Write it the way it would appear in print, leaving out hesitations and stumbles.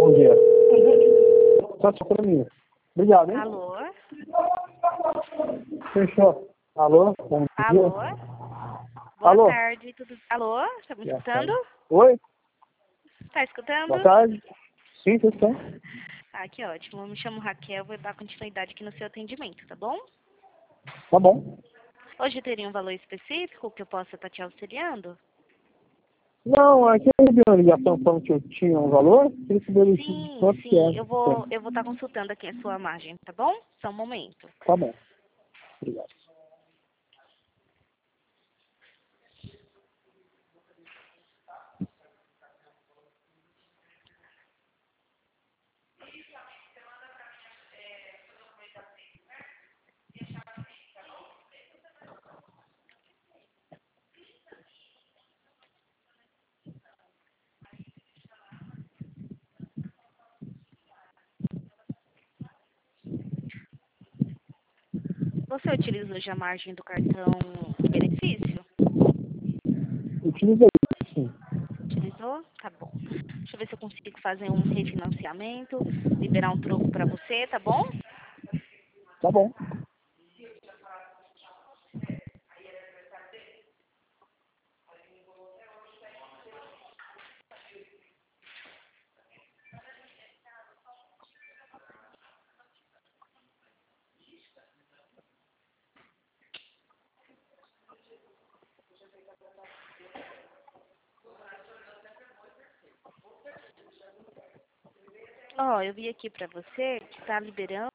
Bom dia. Só para mim. Obrigado, hein? Alô? Fechou. Alô? Bom Alô? dia. Boa Alô? tarde, tudo... Alô? Tá me escutando? Oi? Tá escutando? Boa tarde. Sim, vocês estão. Ah, que ótimo. Eu me chamo Raquel, vou dar continuidade aqui no seu atendimento, tá bom? Tá bom. Hoje teria um valor específico que eu possa estar te auxiliando? Não, aqui eu recebi uma ligação falando que eu tinha um valor. Queria saber Sim, quanto que é. sim. Eu vou estar consultando aqui a sua margem, tá bom? Só um momento. Tá bom. Obrigado. Você utiliza hoje a margem do cartão benefício? Utiliza isso, sim. Utilizou? Tá bom. Deixa eu ver se eu consigo fazer um refinanciamento, liberar um troco pra você, tá bom? Tá bom. Ó, eu vi aqui pra você que tá liberando